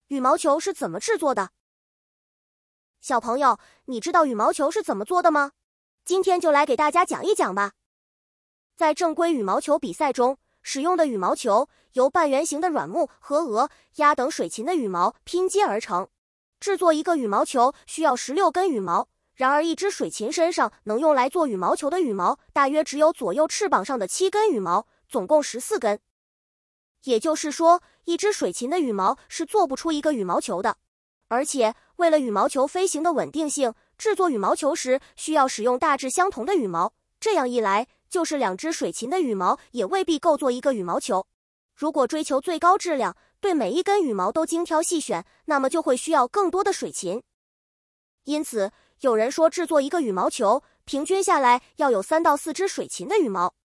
羽毛球是怎么制作的？小朋友，你知道羽毛球是怎么做的吗？今天就来给大家讲一讲吧。在正规羽毛球比赛中，使用的羽毛球由半圆形的软木和鹅、鸭等水禽的羽毛拼接而成。制作一个羽毛球需要16根羽毛，然而一只水禽身上能用来做羽毛球的羽毛大约只有左右翅膀上的7根羽毛，总共14根。也就是说，一只水禽的羽毛是做不出一个羽毛球的。而且，为了羽毛球飞行的稳定性，制作羽毛球时需要使用大致相同的羽毛，这样一来，就是2只水禽的羽毛也未必够做一个羽毛球。如果追求最高质量，对每一根羽毛都精挑细选，那么就会需要更多的水禽。因此，有人说制作一个羽毛球，平均下来要有3到4只水禽的羽毛。